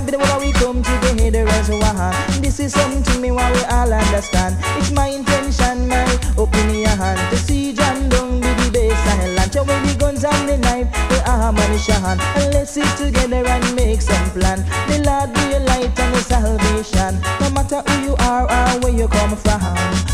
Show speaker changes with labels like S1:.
S1: Be the way we come together as one. This is something me why we all understand. It's my intention, my opinion, to see John down with the bass and show with the guns and the knife, the ammunition. And let's sit together and make some plan. The Lord be your light and your salvation. No matter who you are or where you come from,